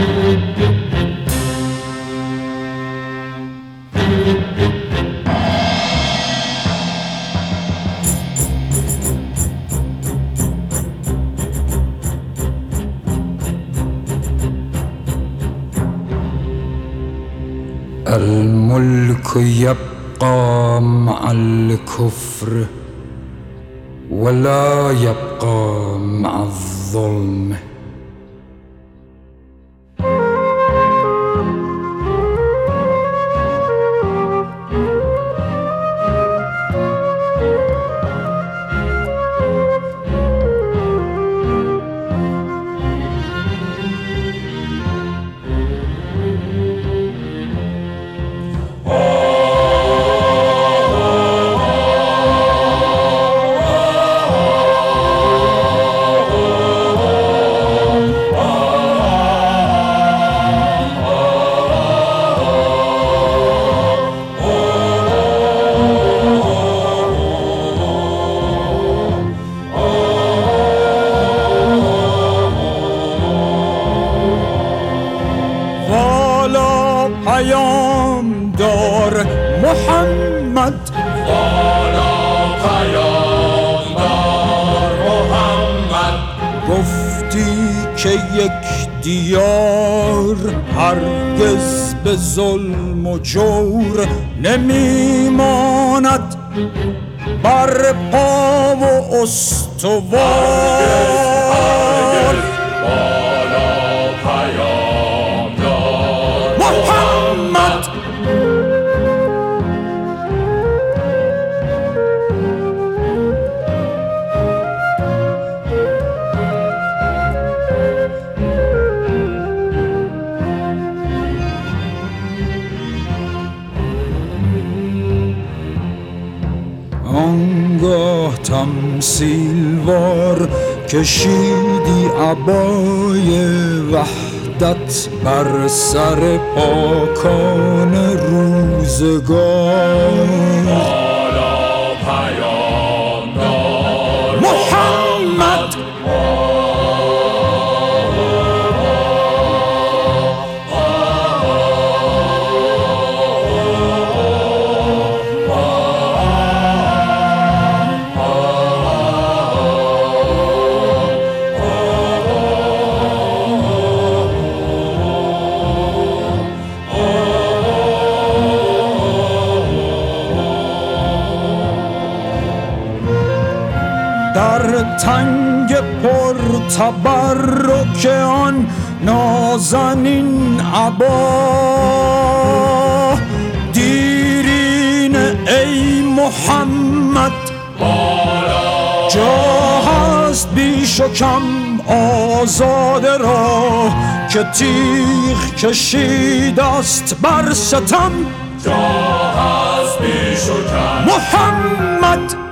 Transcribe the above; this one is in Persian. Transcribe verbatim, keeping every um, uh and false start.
الملك يبقى مع الكفر ولا يبقى مع الظلم. پیام دار محمد، والا پیام دار محمد. گفتی که یک دیار هرگز به ظلم و جور نمیماند بر پا و استوار. آنگاه تمثیلوار کشیدی عبای وحدت بر سر پاکان روزگار. والا پیام دار محمد، در تنگ پر تبرک آن نازنین عبا دیرین ای محمد. بالا جا هست بیش و کم آزاده را که تیغ کشید است بر ستم. جا هست بیش و کم محمد،